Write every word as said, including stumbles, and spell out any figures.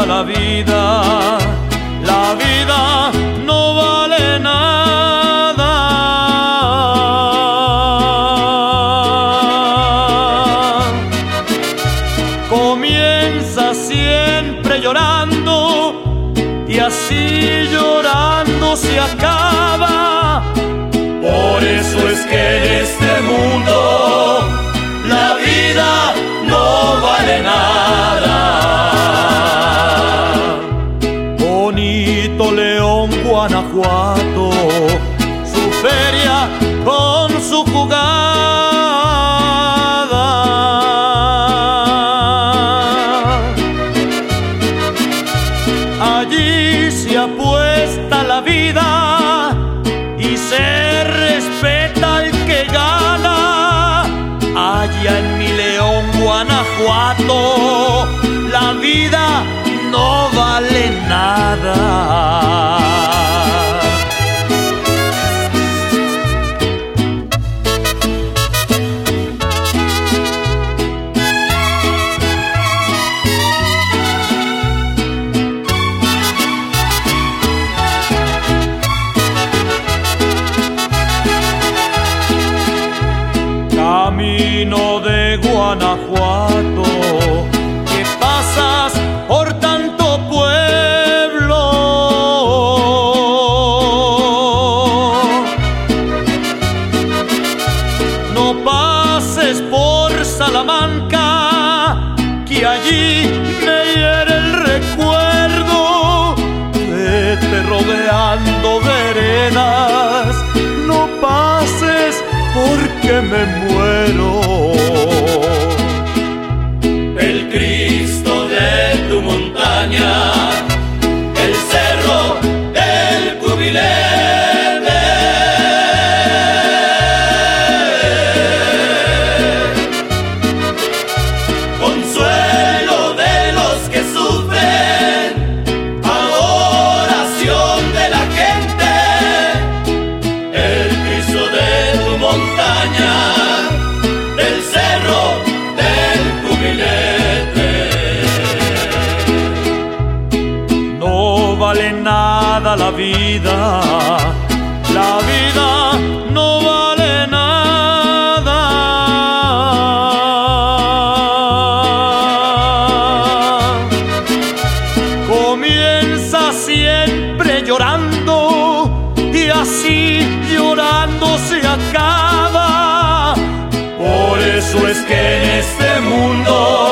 nada la vida, la vida no vale nada. Comienza siempre llorando y así llorando se acaba. Por eso es que en este mundo la vida no vale nada. Bonito León, Guanajuato, su feria con su jugada. Allí se apuesta la vida y se respeta al que gana. Allá en mi León, Guanajuato, la vida no vale nada. Camino de Guanajuato, que pasas por tanto pueblo. No pases por Salamanca, que allí me hiere el recuerdo. Vete rodeando veredas, no pases porque me muero. El Cristo de tu montaña, el cerro del cubilete, consuelo de los que sufren, adoración de la gente. El Cristo de tu montaña, del cerro del cubilete. No vale nada la vida, la vida no vale nada. Comienza siempre llorando y así llorando se acaba. Por eso es que en este mundo